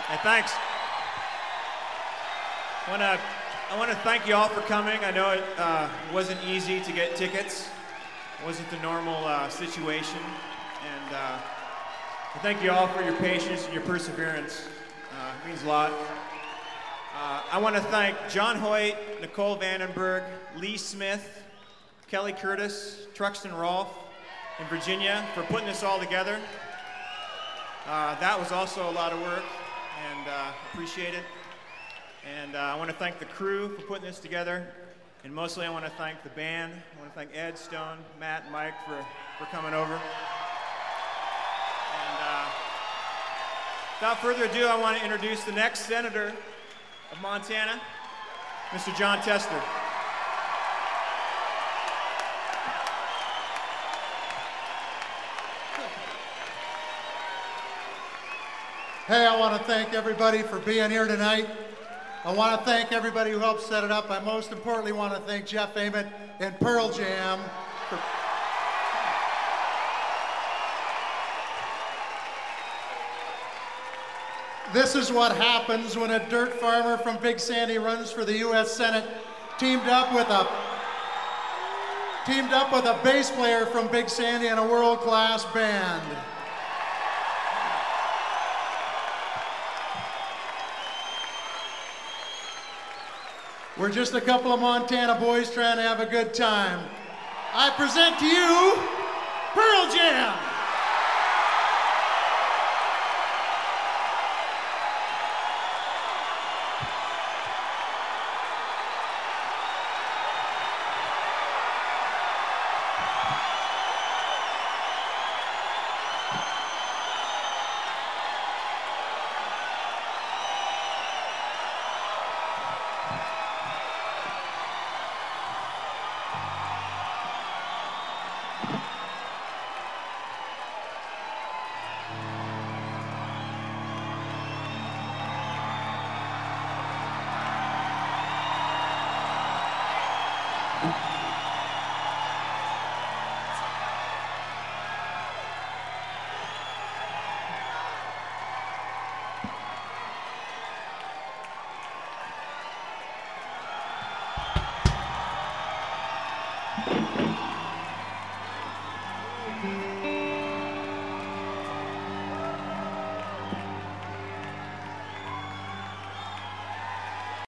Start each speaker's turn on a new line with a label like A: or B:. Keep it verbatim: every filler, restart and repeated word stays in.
A: Hey, thanks. I want to I want to thank you all for coming. I know it uh, wasn't easy to get tickets. It wasn't the normal uh, situation. And uh, I thank you all for your patience and your perseverance. Uh, it means a lot. Uh, I want to thank John Hoyt, Nicole Vandenberg, Lee Smith, Kelly Curtis, Truxton Rolfe, and Virginia for putting this all together. Uh, that was also a lot of work, and uh, appreciate it. And uh, I want to thank the crew for putting this together, and mostly I want to thank the band. I want to thank Ed, Stone, Matt, and Mike for, for coming over. And uh, without further ado, I want to introduce the next senator of Montana, Mister Jon Tester.
B: Hey, I want to thank everybody for being here tonight. I want to thank everybody who helped set it up. I most importantly want to thank Jeff Ament and Pearl Jam. For... This is what happens when a dirt farmer from Big Sandy runs for the U S Senate, teamed up with a teamed up with a bass player from Big Sandy and a world-class band. We're just a couple of Montana boys trying to have a good time. I present to you Pearl Jam.